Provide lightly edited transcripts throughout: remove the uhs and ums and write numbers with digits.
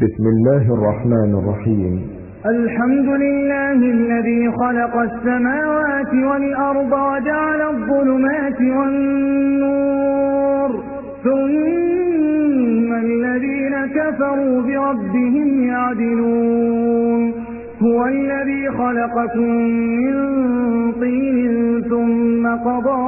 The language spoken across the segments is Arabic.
بسم الله الرحمن الرحيم. الحمد لله الذي خلق السماوات والأرض وجعل الظلمات والنور ثم الذين كفروا بربهم يعدلون. هو الذي خلقكم من طين ثم قضى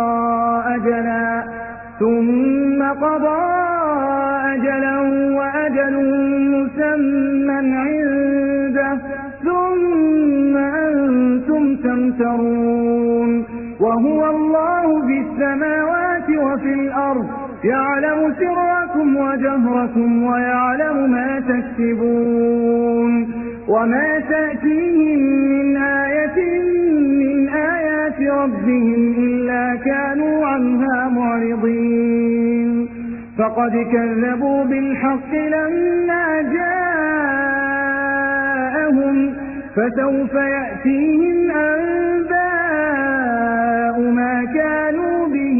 أجلا وأجل مسمى عنده ثم أنتم تمترون. وهو الله في السماوات وفي الأرض يعلم سركم وجهركم ويعلم ما تكسبون. وما تأتيهم من آية من آيات ربهم إلا كانوا عنها معرضين. فقد كذبوا بالحق لما جاءهم فسوف يأتيهم أنباء ما كانوا به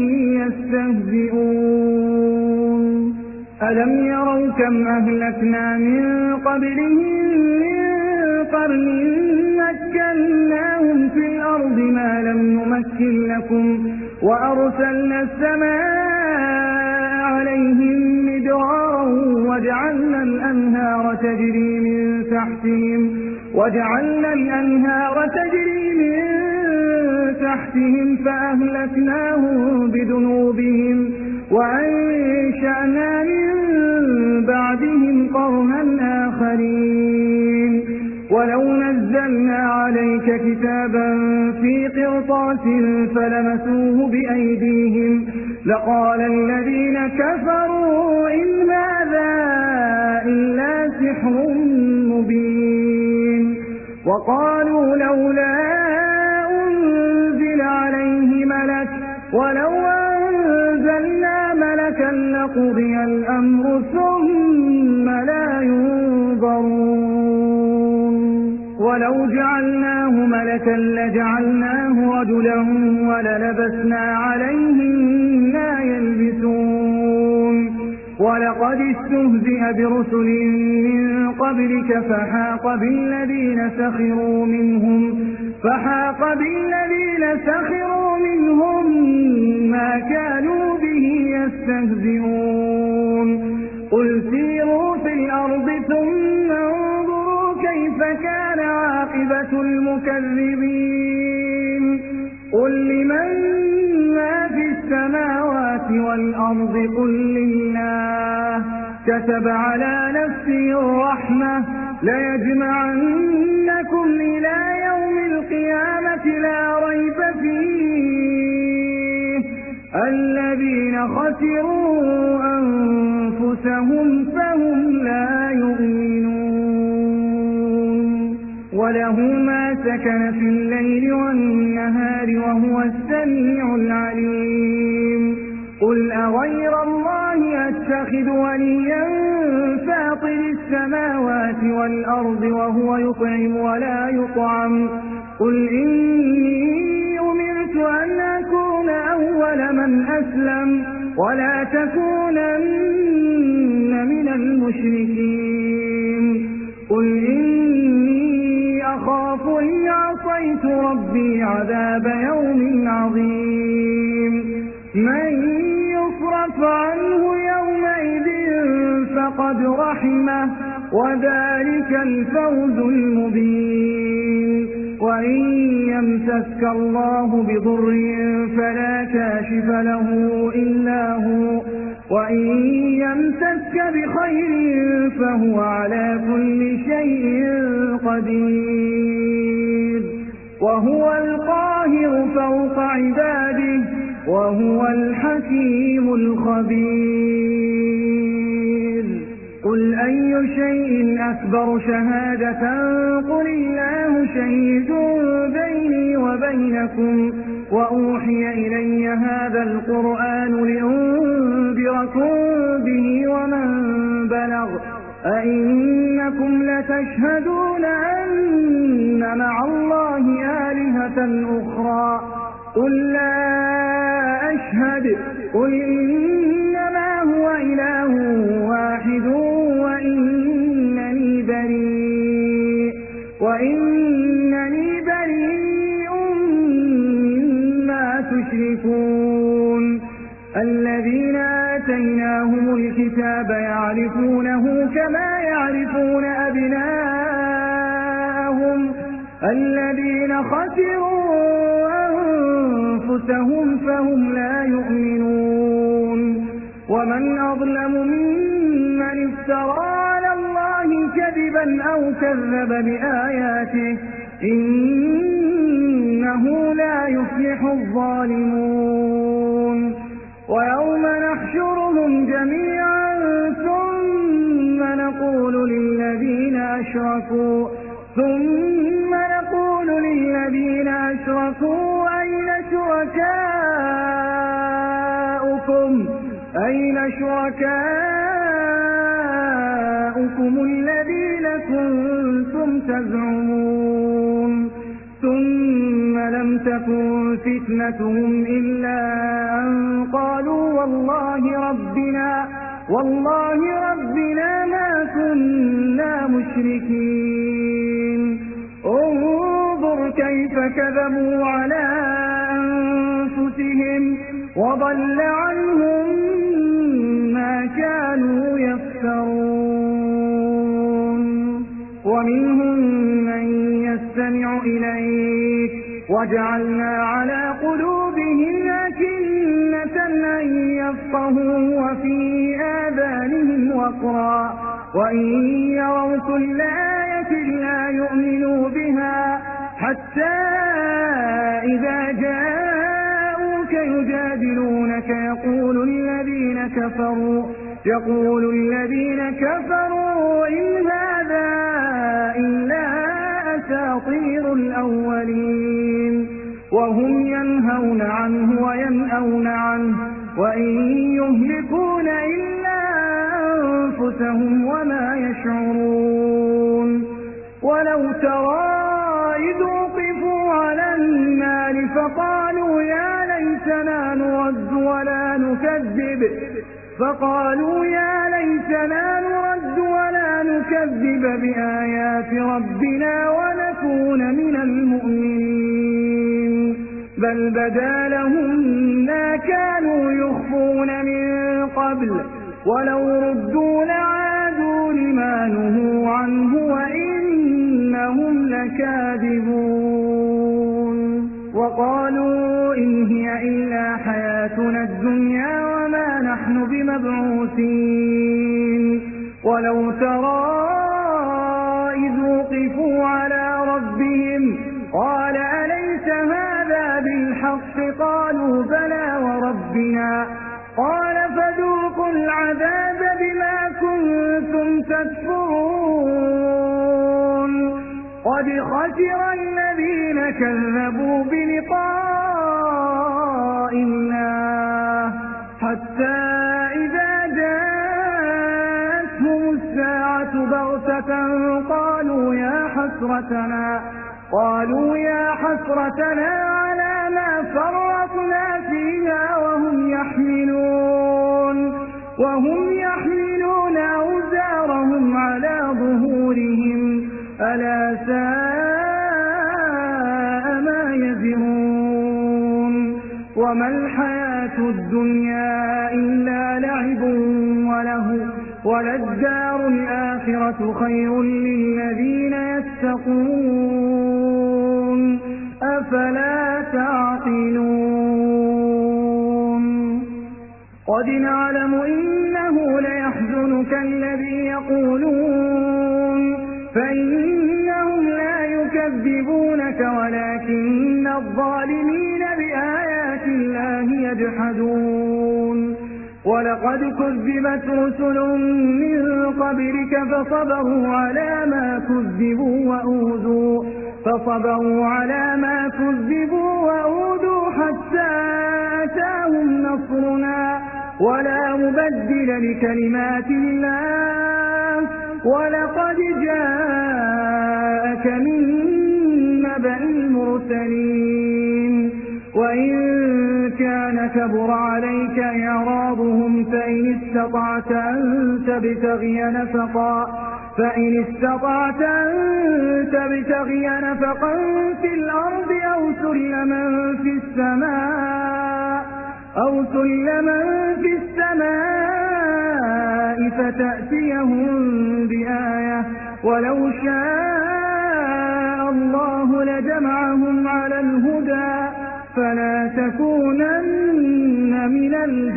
يستهزئون. ألم يروا كم أهلكنا من قبلهم من قرن مكناهم في الأرض ما لم نمكن لكم وأرسلنا السماء عليهم مدرارا وجعلنا الأنهار تجري من تحتهم فأهلكناهم بذنوبهم وأنشأنا من بعدهم قرنا آخرين. ولو نزلنا عليك كتابا في قرطاس فلمسوه بأيديهم لقال الذين كفروا إن هذا إلا سحر مبين. وقالوا لولا أنزل عليه ملك ولو أنزلنا ملكا لقضي الأمر ثم لا ينظرون. ولو جعلناه ملكا لجعلناه رجلا وللبسنا عليهم ما يلبسون. ولقد استهزئ برسل من قبلك فحاق بالذين سخروا منهم ما كانوا به يستهزئون. قل سيروا في الأرض ثم انظروا كيف كان عاقبة المكذبين. قل لمن ما في السماوات والأرض قل لله كتب على نفسه الرحمة ليجمعنكم إلى يوم القيامة لا ريب فيه الذين خسروا أنفسهم فهم لا يؤمنون. وله ما سكن في الليل والنهار وهو السميع العليم. قل أغير الله أتخذ وليا فاطر السماوات والأرض وهو يطعم ولا يطعم. قل إني أمرت أن أكون أول من أسلم ولا تكونن من المشركين. قل إني أخاف إن عصيت ربي عذاب يوم عظيم. من يصرف عنه يومئذ فقد رحمه وذلك الفوز المبين. وإن يمسسك الله بضر فلا كاشف له إلا هو وإن يمسسك بخير فهو على كل شيء قدير. وهو القاهر فوق عباده وهو الحكيم الخبير. قل أي شيء أكبر شهادة قل الله شهيد بيني وبينكم وأوحي إلي هذا القرآن لأنذركم به ومن بلغ أئنكم لتشهدون أن مع الله آلهة أخرى قل لا أشهد قل إنما هو إله واحد وإن وإنني بريء مما تشركون الذين آتيناهم الكتاب يعرفونه كما يعرفون أبناءهم الذين خسروا أنفسهم فهم لا يؤمنون ومن أظلم ممن افترى على الله كذبا أو كذب بآياته إنه لا يفلح الظالمون ويوم نحشرهم جميعا ثم نقول للذين أشركوا أين شركاؤكم الذين كنتم تزعمون ثم لم تكن فتنتهم إلا أن قالوا والله ربنا ما كنا مشركين انظر كيف كذبوا على أنفسهم وضل عنهم ما كانوا يفترون ومنهم من يستمع إليك وجعلنا على قلوبهم أكنة أن يفقهوا وفي آذانهم وقرا وإن يروا كل آية لا يؤمنوا بها حتى إذا جاءوك يجادلونك يقول الذين كفروا إن هذا إلا أساطير الأولين وهم ينهون عنه وينأون عنه وإن يهلكون إلا أنفسهم وما يشعرون ولو ترى إذ وقفوا على النار فقالوا يا ليتنا نرد ولا نكذب بآيات ربنا ونكون من المؤمنين بل بدا لهم ما كانوا يخفون من قبل ولو ردوا لعادوا لما نهوا عنه وإنهم لكاذبون وقالوا إن هي إلا حياتنا الدنيا وما نحن بمبعوثين ولو ترى إذ وقفوا على ربهم قال أليس هذا بالحق قالوا بلى وربنا قال فذوقوا العذاب بما كنتم تكفرون قد خسر الذين كذبوا بلقاء الله حتى إذا جاءتهم الساعة بغتة قالوا يا حسرتنا على ما فرطنا فيها وهم يحملون أوزارهم على ظهورهم ألا ساء ما يزرون وما الحياة الدنيا إلا لعب وله وللدار الآخرة خير للذين يتقون أفلا تعقلون قد نعلم إنه ليحزنك الذي يقولون فإنهم لا يكذبونك ولكن الظالمين بآيات الله يجحدون ولقد كذبت رسل من قبلك فصبروا على ما كذبوا وأوذوا حتى أتاهم نصرنا ولا مبدل لكلمات الله ولقد جاءك من نبأ المرسلين وإن كان كبر عليك إعراضهم فإن استطعت أن تبتغي فإن استطعت أن تبتغي نفقا في الأرض أو سلما في السماء فتأتيهم بآية ولو شاء الله لجمعهم على الهدى فلا تكونن من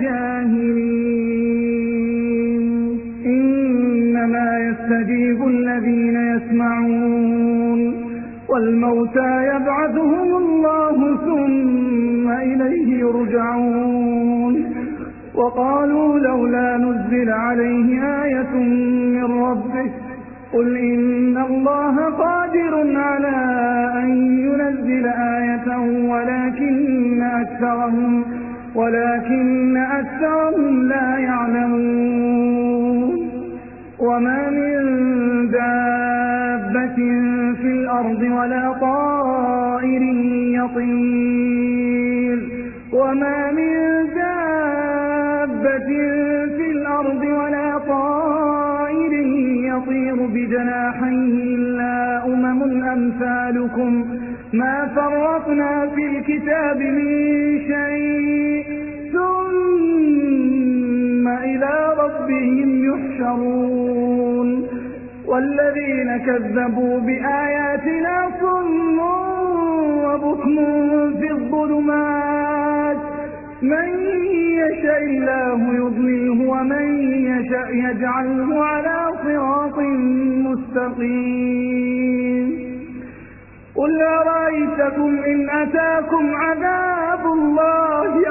الجاهلين إنما يستجيب الذين يسمعون والموتى يبعثهم الله ثم إليه يرجعون وقالوا لولا نزل عليه آية من ربه قل إن الله قادر على أن ينزل آية ولكن أكثرهم لا يعلمون وما من دابة في الأرض ولا طائر يطير بجناحيه إلا أمثالكم ما فرطنا في الكتاب من شيء ثم إلى ربهم يحشرون والذين كذبوا بآياتنا صم وبكم في الظلمات من يشاء الله يضلله ومن يشاء يجعله على صراط مستقيم قل أرأيتكم إن أتاكم عذاب الله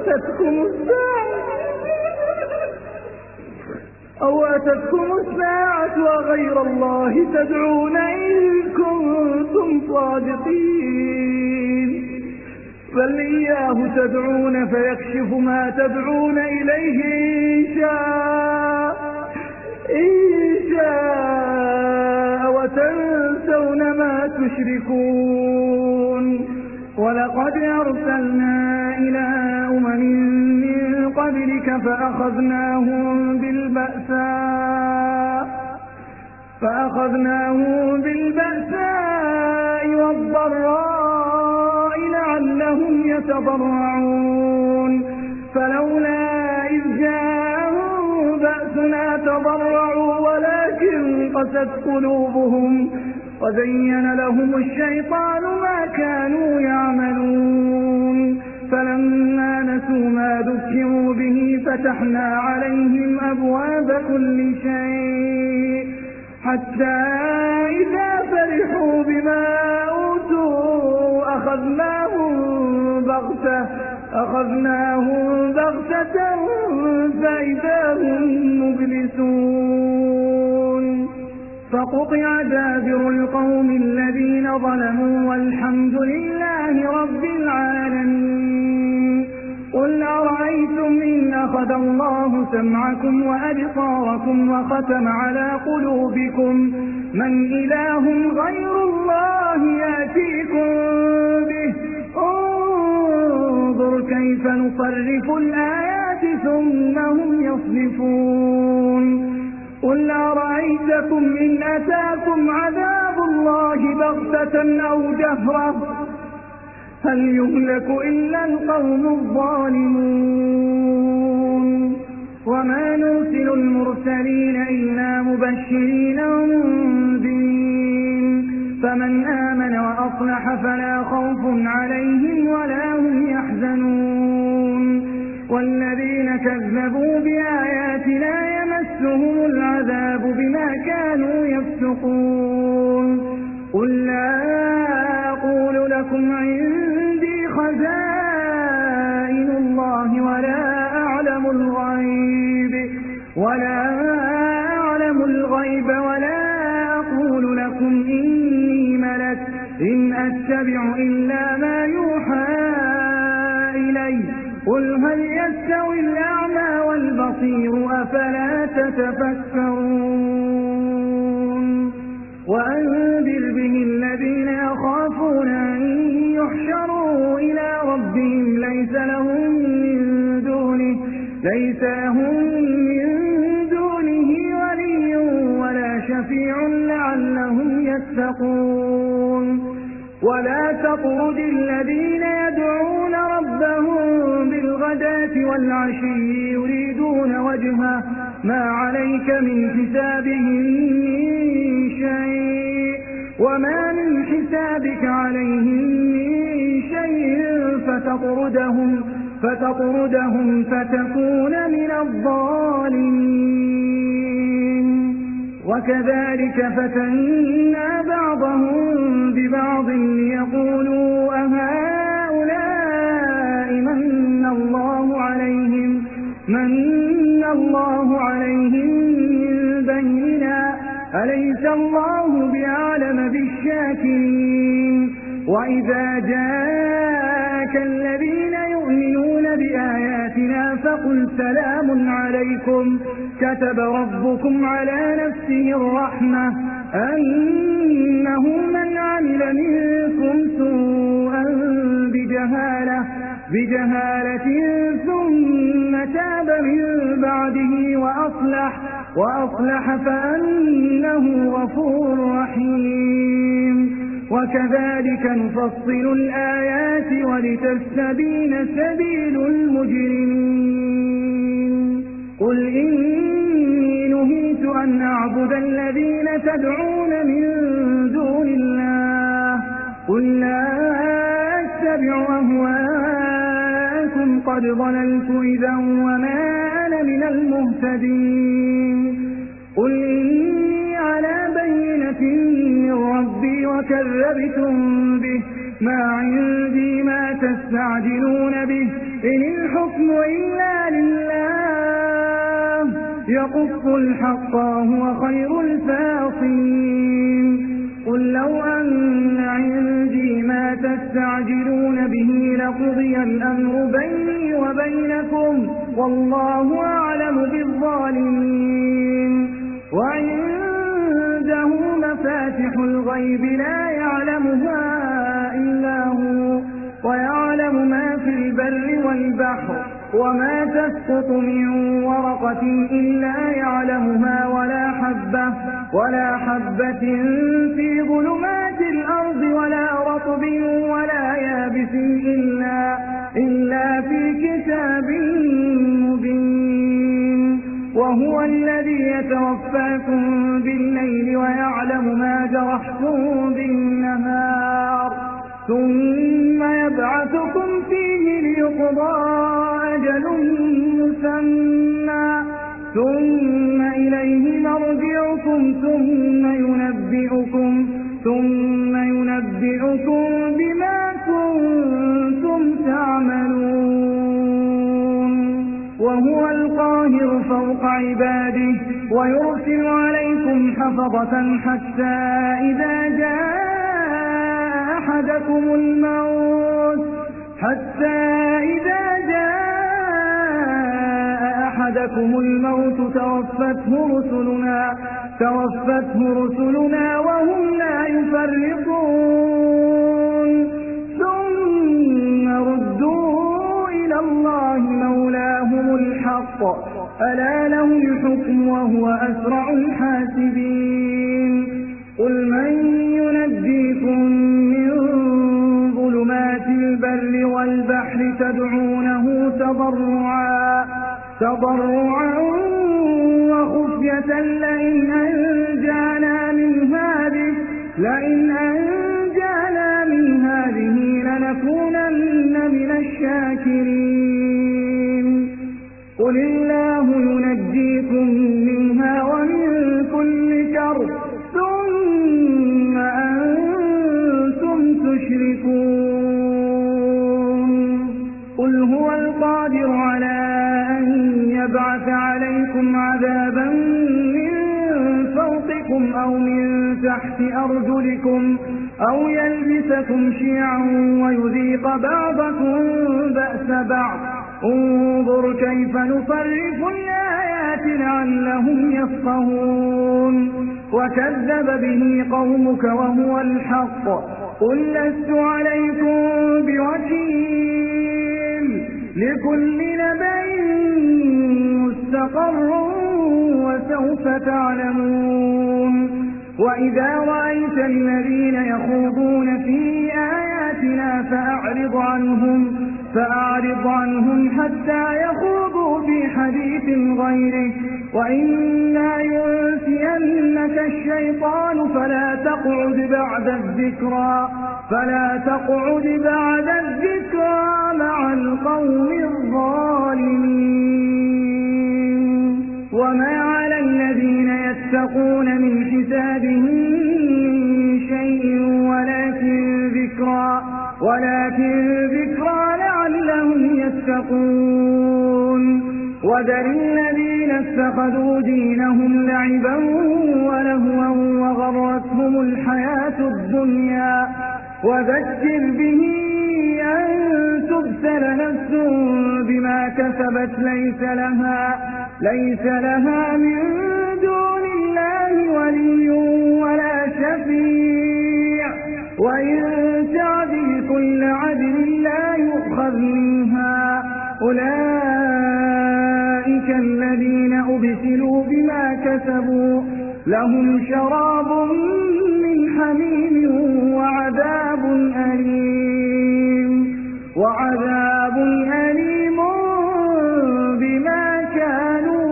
أو أتتكم الساعة وغير الله تدعون إن كنتم صادقين بل إياه تدعون فيكشف ما تدعون إليه إن شاء وتنسون ما تشركون ولقد أرسلنا إلى من قبلك فأخذناهم بالبأساء والضراء لعلهم يتضرعون فلولا إذ جاءهم بأسنا تضرعوا ولكن قست قلوبهم وزين لهم الشيطان ما كانوا يعملون فلما نسوا ما ذكروا به فتحنا عليهم أبواب كل شيء حتى إذا فرحوا بما أوتوا أخذناهم بغتة فإذا هم مبلسون فقطع دابر القوم الذين ظلموا والحمد لله رب العالمين قل أرأيتم إن أخذ الله سمعكم وأبصاركم وختم على قلوبكم من إله غير الله يأتيكم به انظر كيف نصرف الآيات ثم هم يصدفون قل أرأيتكم إن أتاكم عذاب الله بغتة أو جهرة هل يهلك إلا القوم الظالمون وما نرسل المرسلين إلا مبشرين ومنذرين فمن آمن وأصلح فلا خوف عليهم ولا هم يحزنون والذين كذبوا بآياتنا يمسهم العذاب بما كانوا يفسقون قل لا أقول لكم عندي خزائن الله ولا أعلم الغيب ولا أقول لكم إني ملك إن أتبع إلا ما يوحى إلي قل هل يستوي الأعمى والبصير أفلا تتفكرون وأنذر به الذين يخافون أن يحشروا إلى ربهم ليس لهم من دونه ولي ولا شفيع لعلهم يتقون ولا تطرد الذين يدعون ربهم بالغداة والعشي يريدون وجهه ما عليك من حسابهم من شيء وما من حسابك عليهم من شيء فتطردهم فتكون من الظالمين وكذلك فتنا بعضهم ببعض ليقولوا أهؤلاء من الله عليهم من بيننا أليس الله بأعلم بالشاكرين وإذا جاءك الذين يؤمنون بآياتنا فقل سلام عليكم كتب ربكم على نفسه الرحمة أنه من عمل منكم سوءا بجهالة ثم تاب من بعده وأصلح فأنه غفور رحيم وكذلك نفصل الآيات ولتستبين سبيل المجرمين قل إني نهيت أن أعبد الذين تدعون من دون الله قل لا أتبع أهواءكم قد ضللت إذا وما أنا من المهتدين قل إني على بينة من ربي وكذبتم به ما عندي ما تستعجلون به إن الحكم إلا لله يقص الحق وهو خير الفاصلين قل لو أن عندي ما تستعجلون به لقضي الأمر بيني وبينكم والله أعلم بالظالمين وعنده مفاتح الغيب لا يعلمها إلا هو ويعلم ما في البر والبحر وما تسقط من ورقة إلا يعلمها ولا حبة في ظلمات الأرض ولا رطب ولا يابس إلا في كتاب مبين وهو الذي يتوفاكم بالليل ويعلم ما جرحتم بالنهار ثم يبعثكم فيه ليقضى أجل مسمى ثم إليه مرجعكم ثم ينبئكم بما كنتم تعملون وهو القاهر فوق عباده ويرسل عليكم حفظة حتى إذا جاء أحدكم الموت توفته رسلنا وهم لا يفرطون ثم ردوا إلى الله مولاهم الحق ألا له الحكم وهو أسرع الحاسبين قل من ينجيكم من ظلمات البر والبحر تدعونه تضرعا وخفية لئن أنجانا من هذه لنكونن من الشاكرين قل الله ينجيكم منها ومن كل كرب ثم أنتم تشركون قل هو القادر على أن يبعث عليكم عذابا من فوقكم أو من تحت أرجلكم أو يلبسكم شيعا ويذيق بعضكم بأس بعض انظر كيف نصرف الآيات لعلهم يفقهون وكذب به قومك وهو الحق قل لست عليكم بوكيل لكل نبأ مستقر وسوف تعلمون وإذا رأيت الذين يخوضون في آياتنا فأعرض عنهم حتى يخوضوا في حديث غيره، وإما ينسينك الشيطان فلا تقعد بعد الذكرى مع القوم الظالمين. وما على الذين يتقون من حسابهم من شيء ولكن ذكرى لعلهم يتقون. وذر الذين اتخذوا دينهم لعبا ولهوا وغرتهم الحياة الدنيا، وذكر به أن تبسل نفس بما كسبت ليس لها من دون الله ولي ولا شفيع، وإن تعدل كل عدل لا يؤخذ منها. أولئك الذين أبسلوا بما كسبوا لهم شراب من حميم وعذاب أليم بما كانوا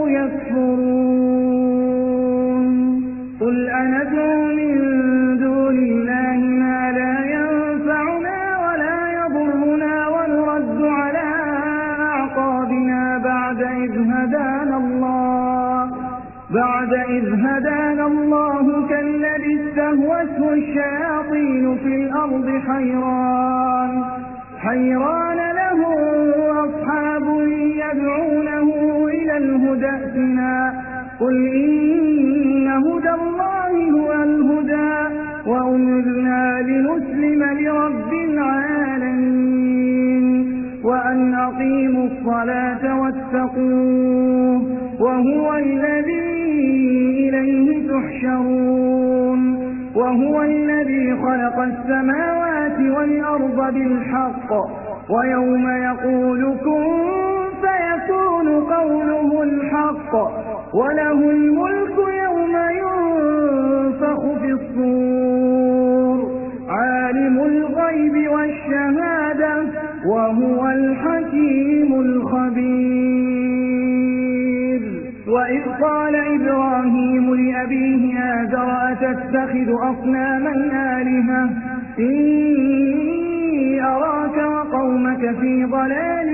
يكفرون. قل أندعو من دون الله ما لا ينفعنا ولا يضرنا ونرد على أعقابنا بعد إذ هدانا الله كالذي استهوته الشياطين في الأرض حيران له أصحاب يدعونه إلى الهدى ائتنا. قل إن هدى الله هو الهدى وأمرنا لنسلم لرب العالمين وأن أقيموا الصلاة واتقوه وهو الذي إليه تحشرون. وهو الذي خلق السماوات والأرض بالحق ويوم يقول كن فيكون قوله الحق وله الملك يوم ينفخ في الصور عالم الغيب والشهادة وهو الحكيم الخبير. وإذ قال إبراهيم لأبيه آزر أتتخذ أصناما آلهة إني أراك وقومك في ضلال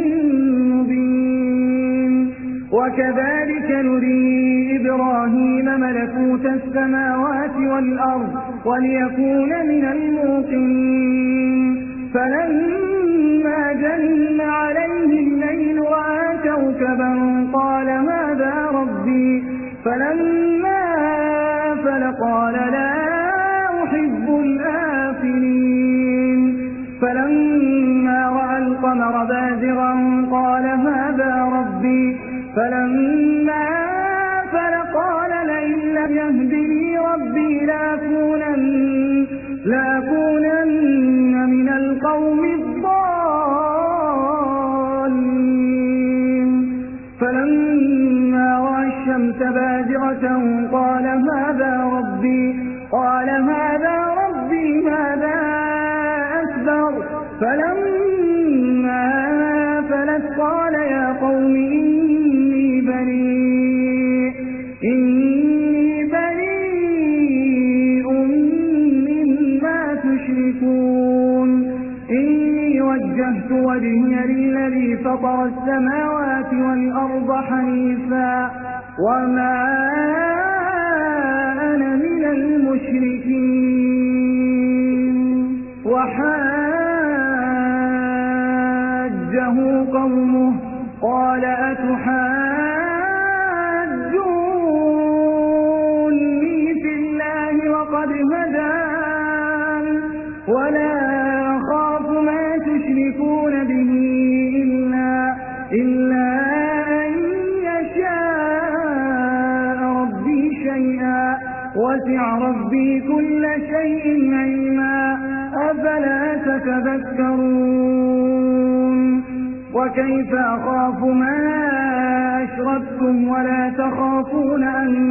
مبين. وكذلك نري إبراهيم ملكوت السماوات والأرض وليكون من الموقنين. فلما جن عليه الليل رأى كوكبا قال هذا ربي فلما أفل قال لا أحب الآفلين. فلما رأى القمر بازغا قال هذا ربي فلما أفل قال لئن لم يهدني ربي لأكونن من القوم الضالين. فلما رأى الشمس بازغة قال هذا ربي هذا أكبر. فلما أفلت قال يا قوم إني بريء مما تشركون. إني وجهت وجهي للذي فطر السماوات والأرض حنيفا وما أنا من المشركين. وحاجه قومه قال أتحاجوني في الله وقد هدان ولا أخاف ما تشركون به إلا أن يشاء ربي شيئا وسع ربي كل شيء علما أفلا تتذكرون. وكيف أخاف ما أشركتم ولا تخافون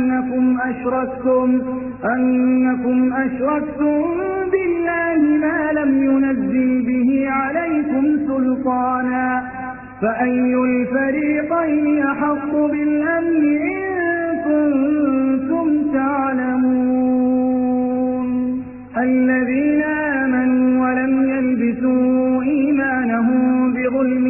أنكم أشركتم بالله ما لم ينزل به عليكم سلطانا فأي الفريقين أحق بالأمن إن كنتم تعلمون الذين آمنوا ولم يلبسوا إيمانهم بظلم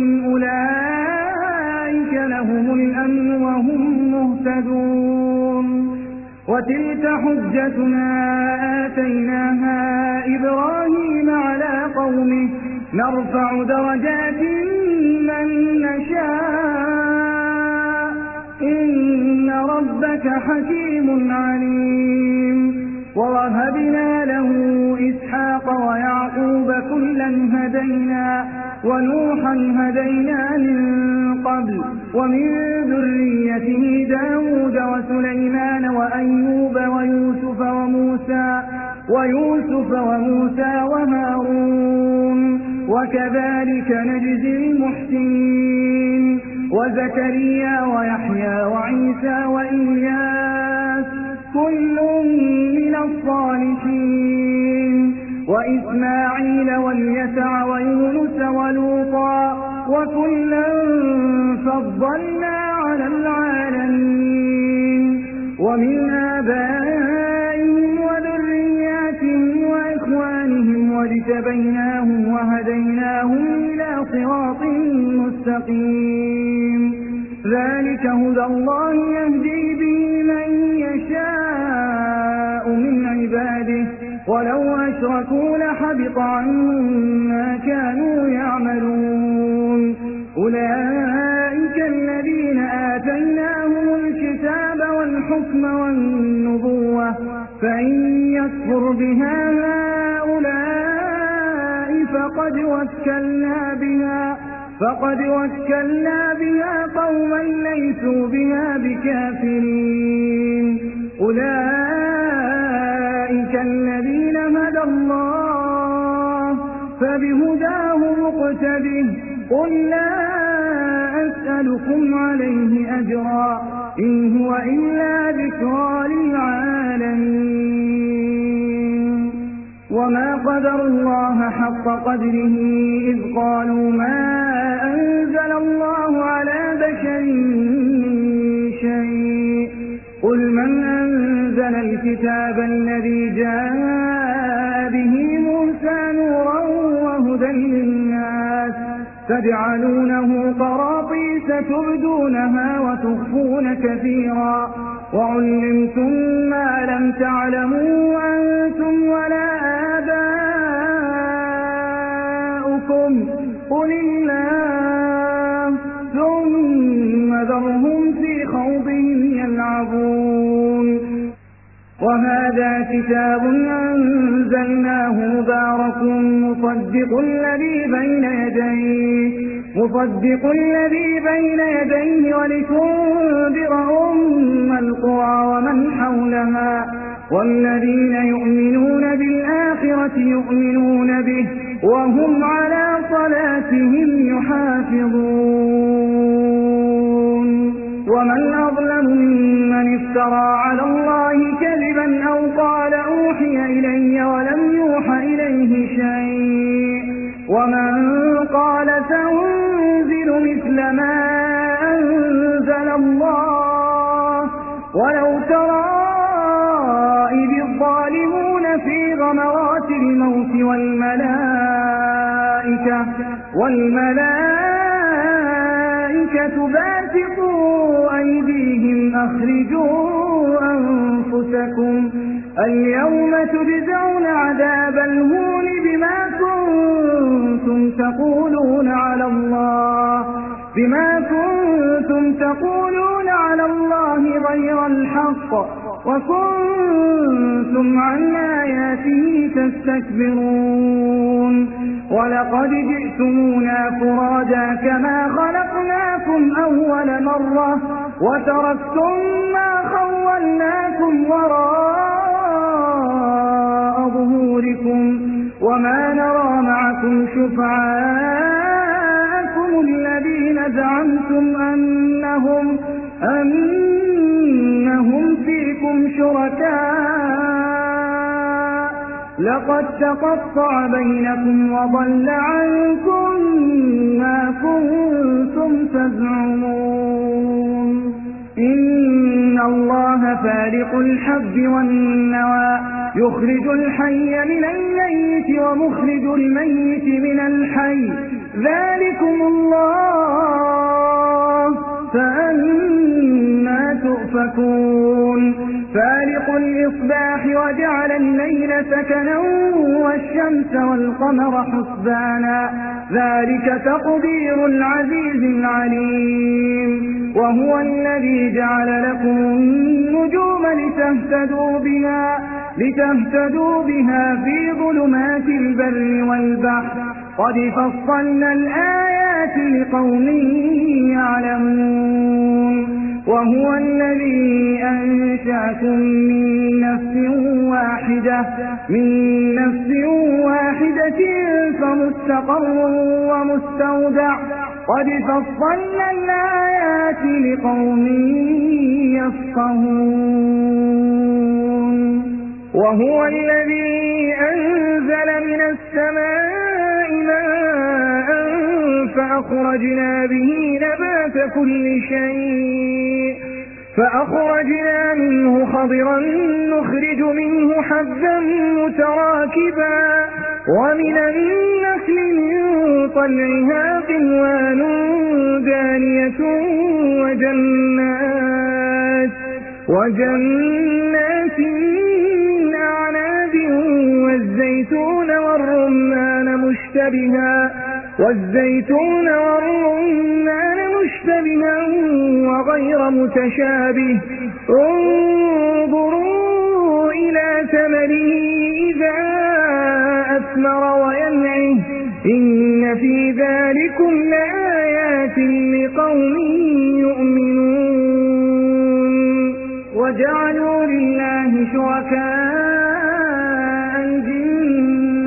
أولئك لهم الأمن وهم مهتدون وتلك حجتنا آتيناها إبراهيم على قومه نرفع درجات من نشاء إن ربك حكيم عليم ووهبنا له إسحاق ويعقوب كلا هدينا ونوحا هدينا من قبل ومن ذريته داود وسليمان وأيوب ويوسف وموسى وهارون وكذلك نجزي المحسنين وزكريا ويحيى وعيسى وإلياس كل من الصالحين وإسماعيل واليسع ويونس ولوطا وكلا فضلنا على العالمين ومن آبائهم وذرياتهم وإخوانهم واجتبيناهم وهديناهم إلى صراط مستقيم ذلك هدى الله يهدي به من يشاء من عباده ولو أشركوا لحبط عنهم ما كانوا يعملون أولئك الذين آتيناهم الكتاب والحكم والنبوة فإن يكفر بها هؤلاء فقد وكلنا بها قوما ليسوا بها بكافرين أولئك الذين هدى الله فبهداه مقتده قل لا أسألكم عليه أجرا إن هو إلا ذكرى للعالمين وما قدروا الله حق قدره إذ قالوا ما أنزل الله على بشر من شيء قل من أنزل الكتاب الذي جاء به موسى نورا وهدى للناس تجعلونه قراطيس تبدونها وتخفون كثيرا وعلمتم ما لم تعلموا أنتم ولا آباؤكم قل الله ثم ذرهم في خوضهم يلعبون وهذا كتاب أنزلناه مبارك مصدق الذي بين يديه ولتنذر أم القرى ومن حولها والذين يؤمنون بالآخرة يؤمنون به وهم على صلاتهم يحافظون ومن أظلم ممن افترى على الله كذبا أو قال أوحي إلي ولم يوح إليه شيء ومن قال سأنزل مثل ما أنزل الله ولو ترى إذ الظالمون في غمرات الموت والملائكة باسطوا أيديهم أخرجوا أنفسكم اليوم تجزون عذاب الهون بما كنتم تقولون على الله غير الحق وكنتم عن آياته تستكبرون ولقد جئتمونا فرادا كما خلقناكم أول مرة وتركتم ما خولناكم وراء ظهوركم وما نرى معكم شفعاءكم الذين زعمتم أنهم أنهم فيكم شركاء لقد تقطع بينكم وضل عنكم ما كنتم تزعمون إن الله فالق الحب والنوى يخرج الحي من الميت ومخرج الميت من الحي ذلكم الله فأنا تؤفكون فالق الإصباح وجعل الليل سكنا والشمس والقمر حسبانا ذلك تقدير العزيز العليم وهو الذي جعل لكم النجوم لتهتدوا بها في ظلمات البر والبحر قد فصلنا الآيات لقوم يعلمون وهو الذي أنشأكم من نفس واحدة فمستقر ومستودع قد فصلنا الآيات لقوم يفقهون وهو الذي أنزل من السماء ماء فأخرجنا به نبات كل شيء فأخرجنا منه خضرا نخرج منه حبا متراكبا ومن النخل من طلعها قنوان دانية وجنات من أعناب والزيتون والرمان مشتبها وغير متشابه انظروا إلى ثمره إذا أثمر وينعه إن في ذلكم لآيات لقوم يؤمنون وجعلوا لله شركاء الجن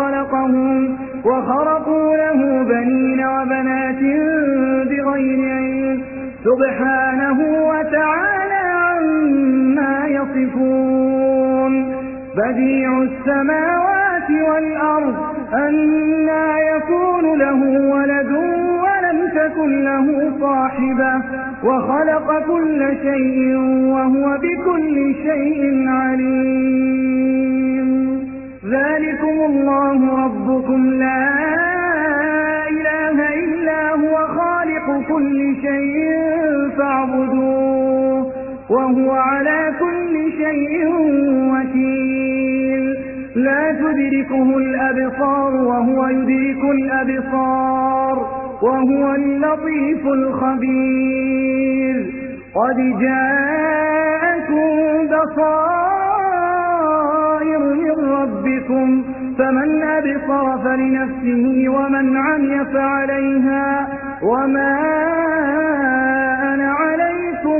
وخرقوا له بنين وبنات بغير علم سبحانه وتعالى عما يصفون بديع السماوات والأرض أنى يكون له ولد ولم تكن له صاحبة وخلق كل شيء وهو بكل شيء عليم ذلكم الله ربكم لا إله إلا هو خالق كل شيء فاعبدوه وهو على كل شيء وكيل لا تدركه الأبصار وهو يدرك الأبصار وهو اللطيف الخبير قد جاءكم بصائر من ربكم فمن أبصر فلنفسه ومن عمي فعليها وما أنا عليكم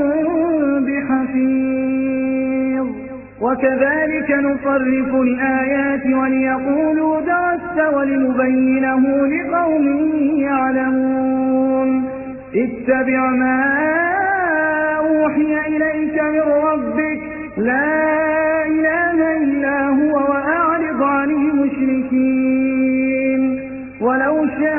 بحفيظ وكذلك نصرف الآيات وليقولوا درست ولنبينه لقوم يعلمون اتبع ما أوحي إليك من ربك لا إله إلا هو وأعرض عن المشركين ولو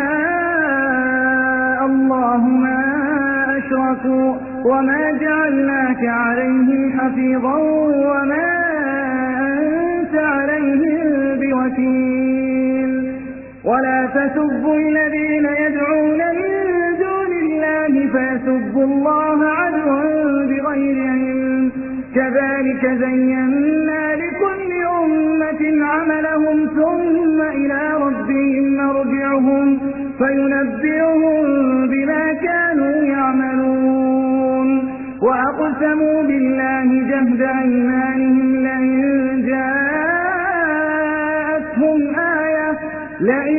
شاء الله ما أشركوا وما جعلناك عليهم حفيظا وما أنت عليهم بوكيل ولا تسبوا الذين يدعون من دون الله فيسبوا الله عدوا بغير علم كذلك زينا لكل أمة عملهم ثم إلى ربهم مرجعهم فينبئهم بما كانوا يعملون وأقسموا بالله جهد أيمانهم لئن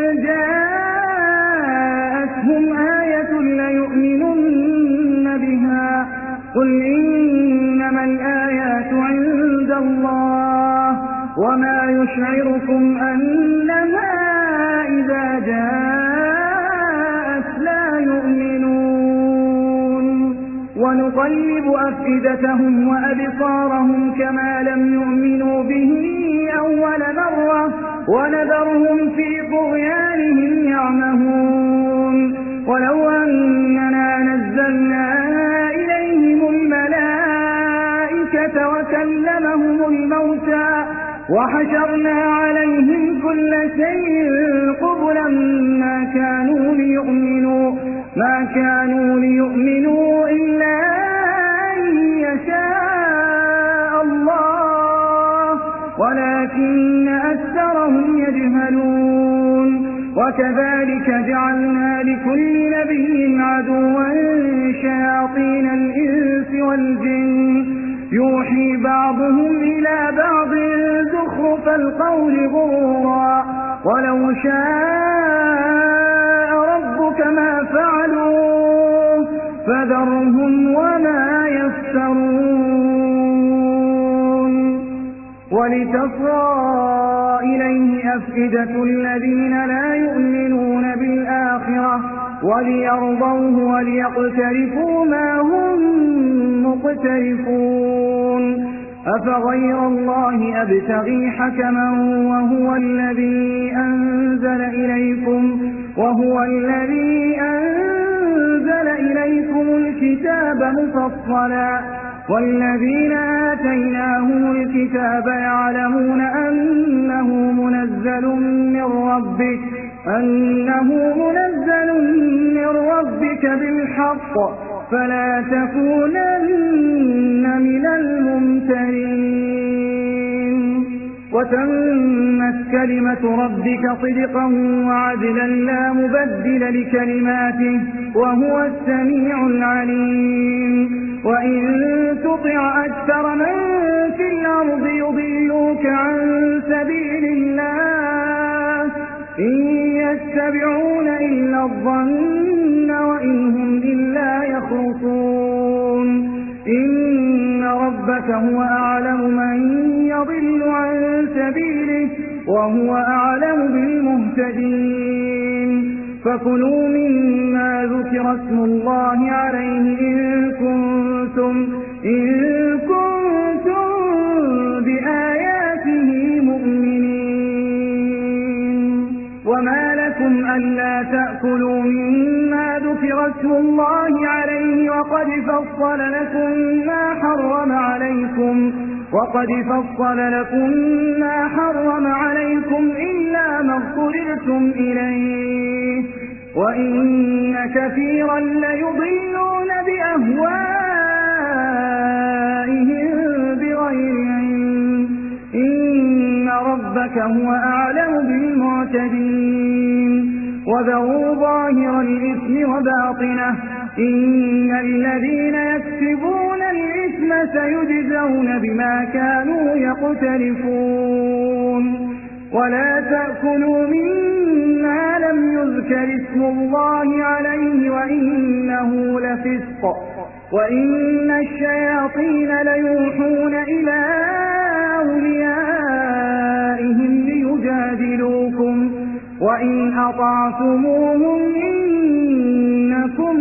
جاءتهم آية ليؤمنن بها قل إنما الآيات عند الله وما يشعركم أنها إذا جاءت لا يؤمنون ونقلب أفئدتهم وأبصارهم كما لم يؤمنوا به أول مرة ونذرهم في طغيانهم يعمهون ولو أننا نزلنا إليهم الملائكة وكلمهم الموتى وحشرنا عليهم كل شيء قبلا ما كانوا ليؤمنوا إلا أن يشاء الله ولكن أكثرهم يجهلون وكذلك جعلنا لكل نبي عدوا شياطين الإنس والجن يوحي بعضهم إلى بعض زخرف القول غرورا ولو شاء ربك ما فعلوه فذرهم وما يفترون ولتصغى إليه أفئدة الذين لا يؤمنون بالآخرة وليرضوه وليقترفوا ما هم مقترفون أفغير الله أبتغي حكما وهو الذي أنزل إليكم الكتاب مفصلا والذين آتيناهم الكتاب يعلمون أنه منزل من ربك بالحق فلا تكونن من الممترين وتمت كلمة ربك صدقا وعدلا لا مبدل لكلماته وهو السميع العليم وإن تطع أكثر من في الأرض يضلوك عن سبيل الله إن يتبعون إلا الظن وإن هم إلا يخرصون إن ربك هو أعلم من يضل عن سبيله وهو أعلم بالمهتدين فكلوا مما ذكر اسم الله عليه إن كنتم بآياته مؤمنين وما لكم ألا تأكلوا مما ذكر اسم الله عليه وقد فصل لكم ما حرم عليكم إلا ما اضطررتم إليه وإن كثيرا ليضلون بأهوائهم بغير علم إن ربك هو أعلم بالمعتدين وذروا ظاهر الإثم وباطنه إن الذين يكسبون الإثم سيجزون بما كانوا يقترفون ولا تأكلوا مما لم يذكر اسم الله عليه وإنه لفسق وإن الشياطين ليوحون إلى أوليائهم ليجادلوكم وإن أطعتموهم إنكم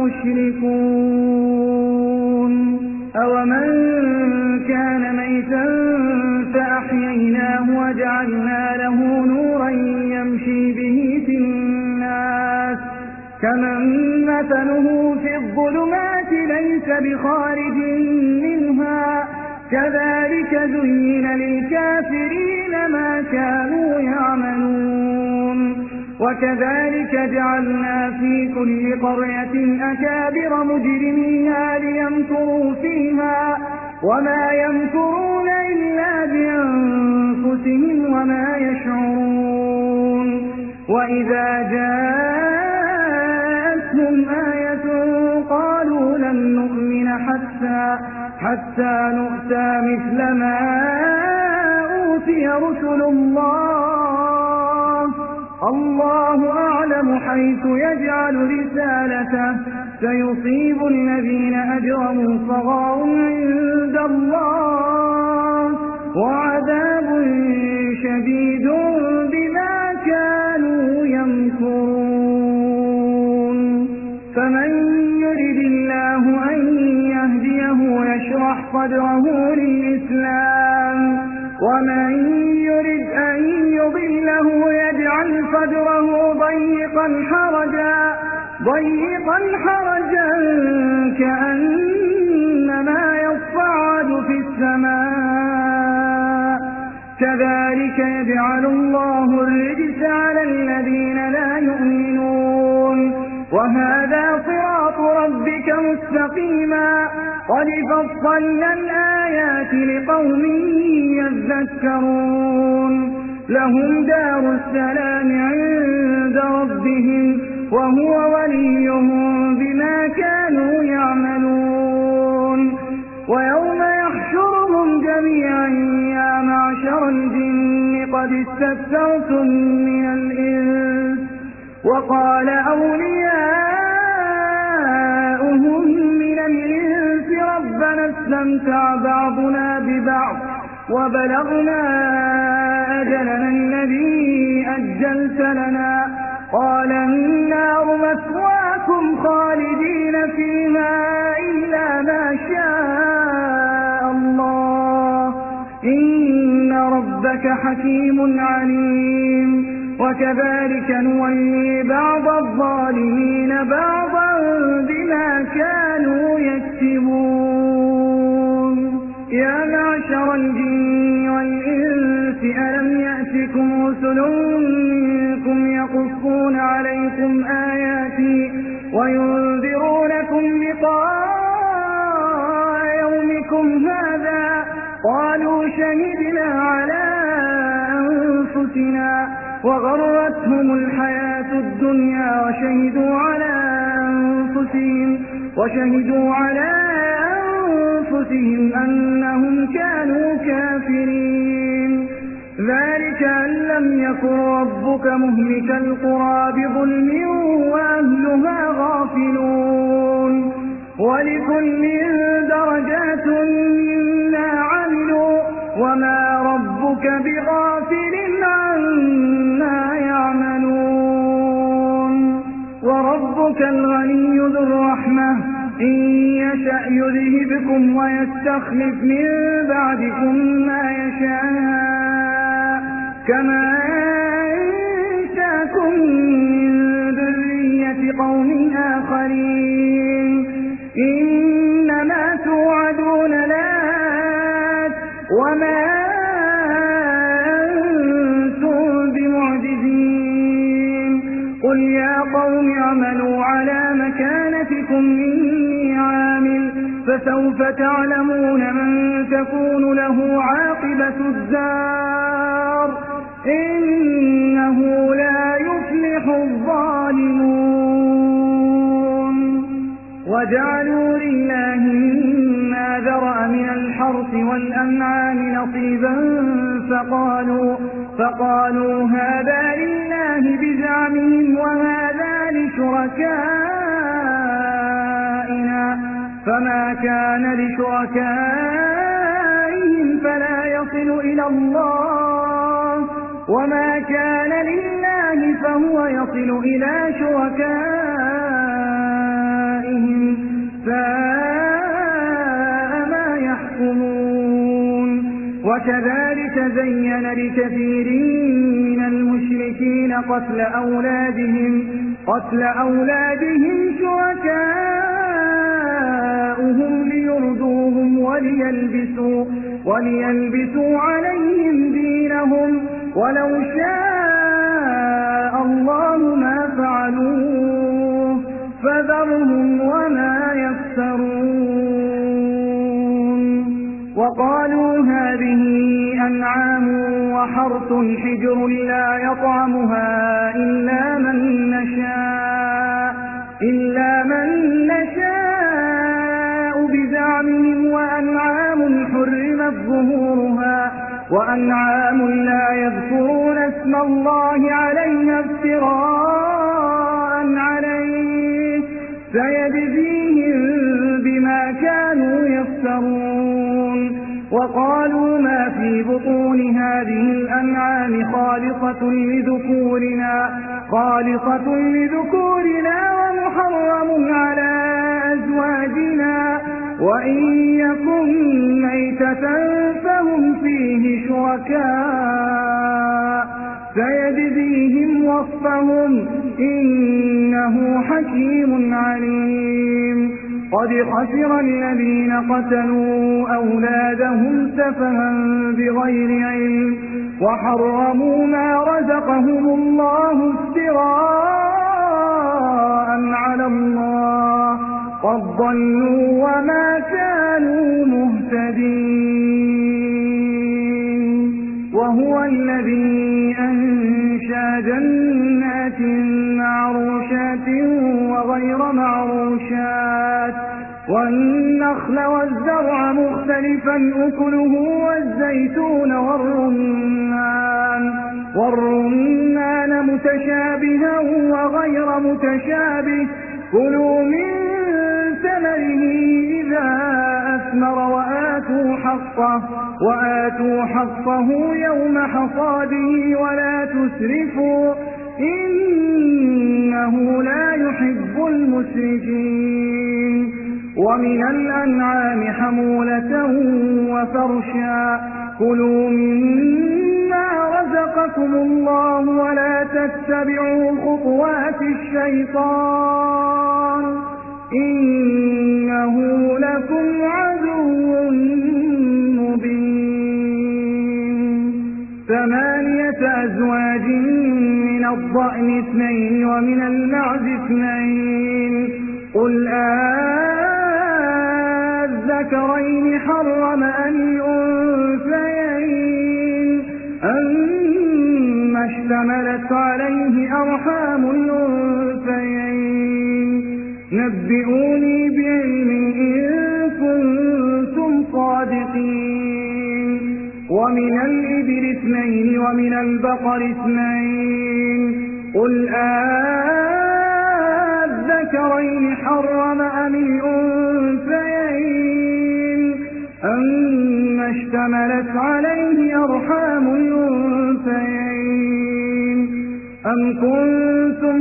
لمشركون أومن كان ميتا فأحييناه وجعلنا له نورا يمشي به في الناس كمن مثله في الظلمات ليس بخارج منها كذلك زين للكافرين ما كانوا يعملون وكذلك جعلنا في كل قرية أكابر مجرميها ليمكروا فيها وما يمكرون إلا بأنفسهم وما يشعرون وإذا جاءتهم آية قالوا لن نؤمن حتى نؤتى مثل ما أوتي رسل الله أعلم حيث يجعل رسالته سيصيب الذين أجرموا صغار عند الله وعذاب شديد بما كانوا يمكرون فمن يرد الله أن صدره للإسلام ومن يرد أن يضله يجعل صدره ضيقا حرجا كأنما يصعد في السماء كذلك يجعل الله الرجس على الذين لا يؤمنون وهذا صراط ربك مستقيما قد فصلنا الآيات لقوم يذكرون لهم دار السلام عند ربهم وهو وليهم بما كانوا يعملون ويوم يحشرهم جميعا يا معشر الجن قد استكثرتم من الإنس وقال أولياؤهم من الإنس ربنا استمتع بعضنا ببعض وبلغنا أجلنا الذي أجلت لنا قال النار مثواكم خالدين فيها إلا ما شاء الله إن ربك حكيم عليم وكذلك نولي بعض الظالمين بعضا بما كانوا يكسبون يا معشر الجن والإنس ألم يأتكم رسل منكم يقصون عليكم آياتي وينذرونكم لقاء يومكم هذا قالوا شهدنا على أنفسنا وغرتهم الحياة الدنيا وشهدوا على أنفسهم أنهم كانوا كافرين ذلك أن لم يكن ربك مهلك القرى بظلم وأهلها غافلون ولكل درجات مما عملوا وما ربك بغافل عما يعملون وربك الغني ذو الرحمة إن يشأ يذهبكم ويستخلف من بعدكم ما يشاء كما أنشأكم من ذرية قوم آخرين إنما توعدون لآت وما أنتم بمعجزين قل يا قوم اعملوا على مكانتكم إني عامل فسوف تعلمون من تكون له عاقبة الدار إنه لا يفلح الظالمون وجعلوا لله مما ذرأ من الحرث والأنعام نصيبا فقالوا هذا لله بزعمهم وهذا لشركائنا فما كان لشركائهم فلا يصل إلى الله وما كان لله فهو يصل إلى شركائهم ساء ما يحكمون وكذلك زين لكثير من المشركين قتل أولادهم شركاؤهم ليردوهم وليلبسوا عليهم دينهم ولو شاء الله ما فعلوه فذرهم وما يفترون وقالوا هذه أنعام وحرث حجر لا يطعمها إلا من نشاء بزعمهم وأنعام لا يذكرون اسم الله عليها افتراء عليه سيجزيهم بما كانوا يفترون وقالوا ما في بطون هذه الأنعام خالصة لذكورنا ومحرم على أزواجنا وإن يكن ميتة فهم فيه شركاء سيجزيهم وصفهم إنه حكيم عليم قد خسر الذين قتلوا أولادهم سفها بغير علم وحرموا ما رزقهم الله افتراء على الله قد ضلوا وما كانوا مهتدين وهو الذي أنشأ جنات معروشات وغير معروشات والنخل والزرع مختلفا أكله والزيتون والرمان متشابها وغير متشابه كلوا من ثمره إذا أثمر وآتوا حقه يوم حصاده ولا تسرفوا إنه لا يحب المسرفين ومن الأنعام حمولة وفرشا كلوا مما رزقكم الله ولا تتبعوا خطوات الشيطان إنه لكم عدو مبين 8 أزواج من الضأن 2 ومن المعز 2 قل الذكرين حرم أم الأنثيين أما اشتملت عليه أرحام الأنثيين نبئوني بعلم إن كنتم صادقين ومن الإبل 2 ومن البقر 2 قل الذكرين حرم أم الأنثيين أما اشتملت عليه أرحام الأنثيين أم كنتم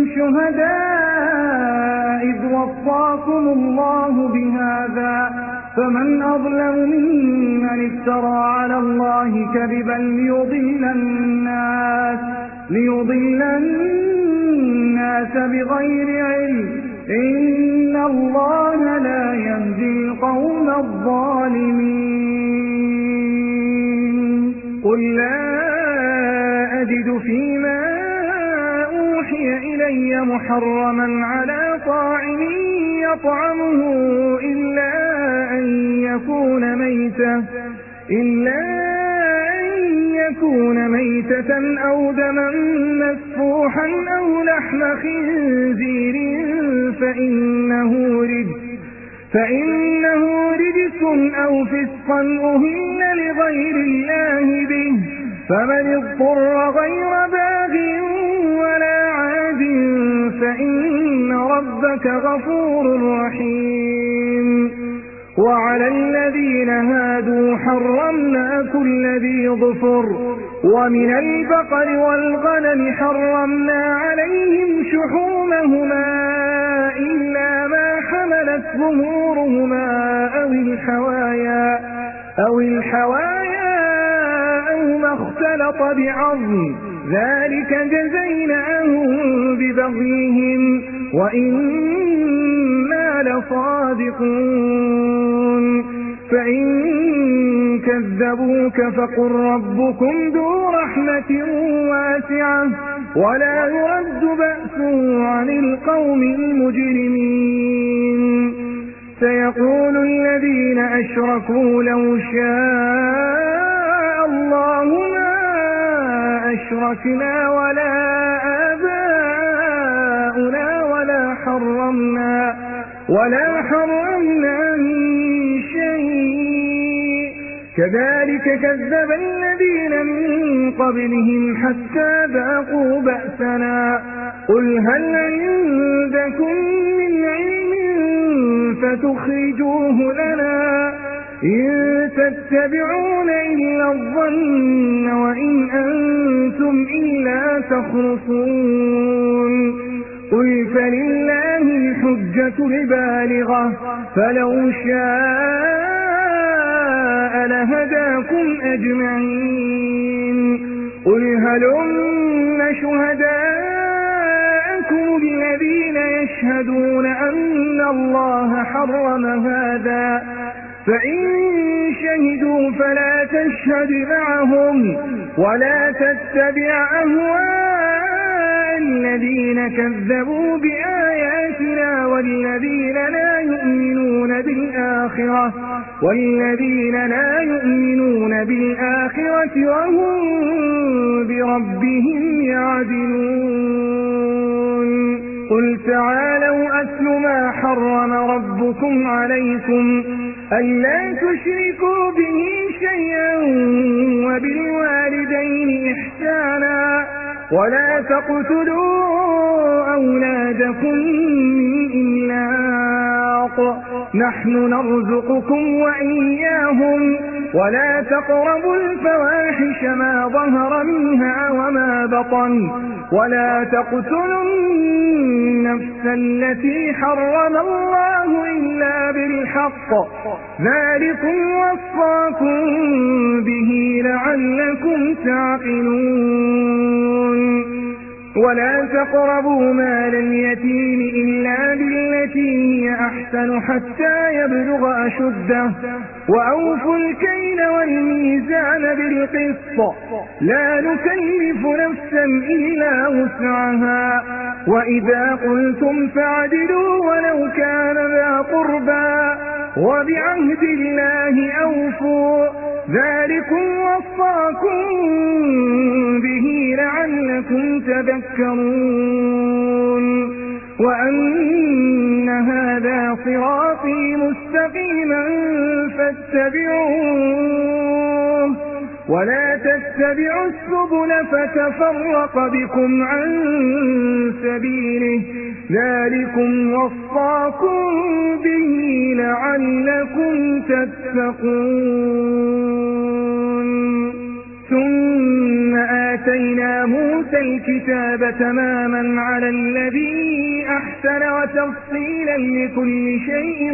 شهداء إذ وصاكم الله بهذا فمن أظلم ممن افترى على الله كذبا ليضل الناس بغير علم إن الله لا يهدي القوم الظالمين قل لا أجد فيما أوحي إلي محرما على طاعم يطعمه إلا أن يكون ميتة أو دما مسفوحا أو لحم خنزير فإنه رجس أو فسقا أهل لغير الله به فمن اضطر غير باغ ولا عاد فإن ربك غفور رحيم وعلى الذين هادوا حرمنا كل ذي ظفر ومن البقر والغنم حرمنا عليهم شحومهما إلا ما حملت ظهورهما أو الحوايا أو ما اختلط بعظم ذلك جزيناهم ببغيهم وإنا لصادقون فإن كذبوك فقل ربكم ذو رحمة واسعة ولا يرد بأسه عن القوم المجرمين سيقول الذين أشركوا لو شاء الله ما أشركنا ولا آباؤنا ولا حرمنا من شيء كذلك كذب الذين من قبلهم حتى ذاقوا بأسنا قل هل عندكم من علم فتخرجوه لنا إن تتبعون إلا الظن وإن أنتم إلا تخرصون قل فلله الحجة البالغة فلو شاء لهداكم أجمعين قل هلم شهداءكم الذين يشهدون أن الله حرم هذا فإن شهدوا فلا تشهد معهم ولا تتبع أهواء الذين كذبوا بآياتنا والذين لا يؤمنون بالآخرة وهم بربهم يعدلون قل تعالوا أتل ما حرم ربكم عليكم ألا تشركوا به شيئا وبالوالدين إحسانا ولا تقتلوا أولادكم من إملاق نحن نرزقكم وإياهم ولا تقربوا الفواحش ما ظهر منها وما بطن ولا تقتلوا النفس التي حرم الله إلا بالحق ذلكم وصاكم به لعلكم تعقلون ولا تقربوا مال اليتيم إلا بالتي هي أحسن حتى يبلغ أشده وأوفوا الكيل والميزان بالقسط لا نكلف نفسا إلا وسعها وإذا قلتم فاعدلوا ولو كان ذا قربى وبعهد الله أوفوا ذلكم وصاكم به لعلكم تذكرون وأن هذا صراطي مستقيما فاتبعوه ولا تتبعوا السبل فتفرق بكم عن سبيله ذلكم وصاكم به لعلكم تتقون ثم آتينا موسى الكتاب تماما على الذي أحسن وتفصيلا لكل شيء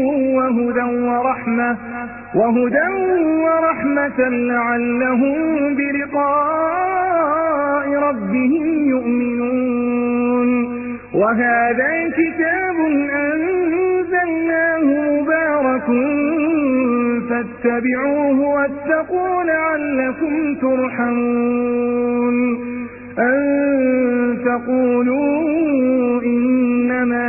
وهدى ورحمة لعلهم بلقاء ربهم يؤمنون وهذا كتاب أنزلناه مبارك فاتبعوه واتقوا لعلكم ترحمون أن تقولوا إنما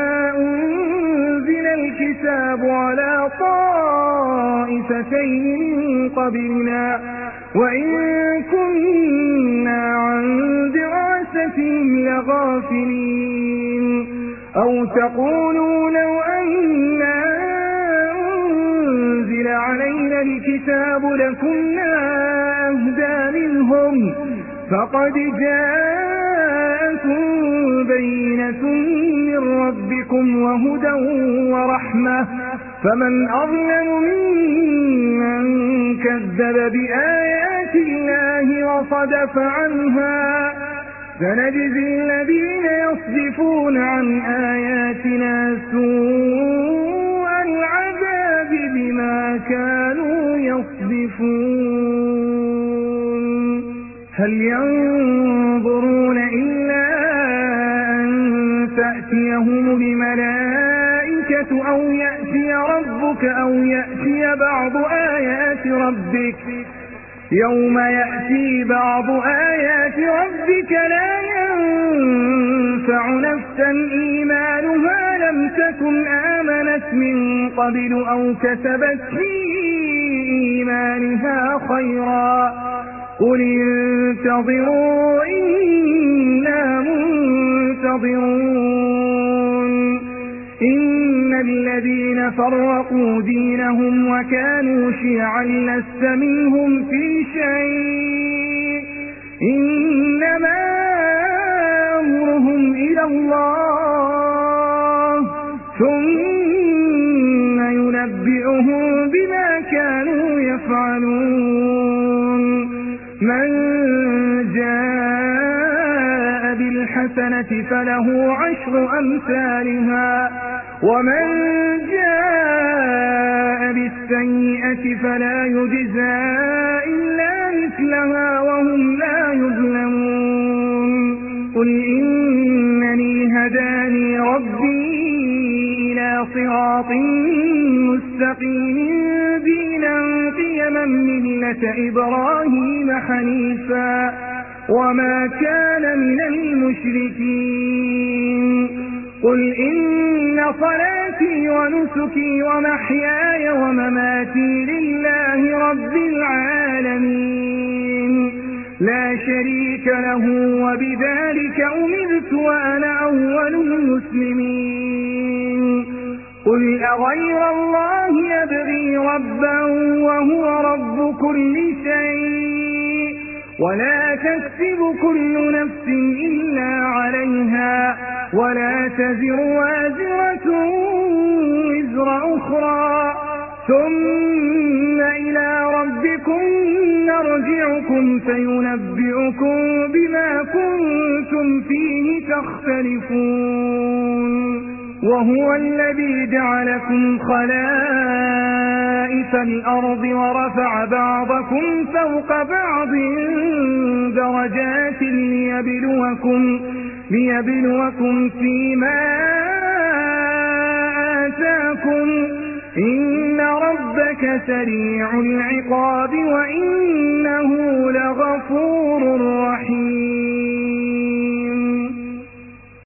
أنزل الكتاب على طائفتين من قبلنا وإن كنا عن دراستهم لغافلين أو تقولوا لو أنا أنزل علينا الكتاب لكنا أهدى منهم فقد جاءكم بينة من ربكم وهدى ورحمة فمن أظلم ممن كذب بآيات الله وصدف عنها سنجزي الذين يصدفون عن آياتنا سوء العذاب بما كانوا يصدفون هل ينظرون إلا أن تأتيهم الملائكة أو يأتي ربك أو يأتي بعض آيات ربك يوم يأتي بعض آيات ربك لا ينفع نفسا إيمانها لم تكن آمنت من قبل أو كسبت في إيمانها خيرا قل انتظروا إنا منتظرون إن الذين فرقوا دينهم وكانوا شيعا لست منهم في شيء إنما أمرهم إلى الله ثم ينبئهم بما كانوا يفعلون من جاء بالحسنة الحسنة فله عشر أمثالها ومن جاء بالسيئة فلا يجزى إلا مثلها وهم لا يظلمون قل إنني هداني ربي إلى صراط مستقيم دينا قيما ملة إبراهيم حنيفا وما كان من المشركين قل إن صلاتي ونسكي ومحياي ومماتي لله رب العالمين لا شريك له وبذلك أمرت وأنا أول المسلمين قل أغير الله يبغي ربا وهو رب كل شيء ولا تكسب كل نفس إلا عليها ولا تزر وازرة وزر أخرى ثم إلى ربكم نرجعكم فينبئكم بما كنتم فيه تختلفون وهو الذي جعلكم خلائف الأرض ورفع بعضكم فوق بعض درجات ليبلوكم فيما آتاكم إن ربك سريع العقاب وإنه لغفور رحيم